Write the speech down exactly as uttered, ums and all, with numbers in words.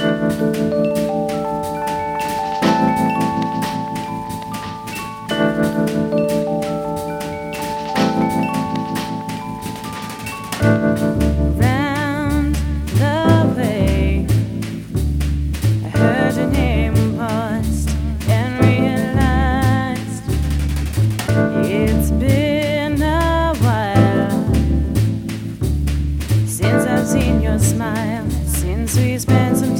Round the way, I heard your name paused and realized it's been a while since I've seen your smile, since we spent some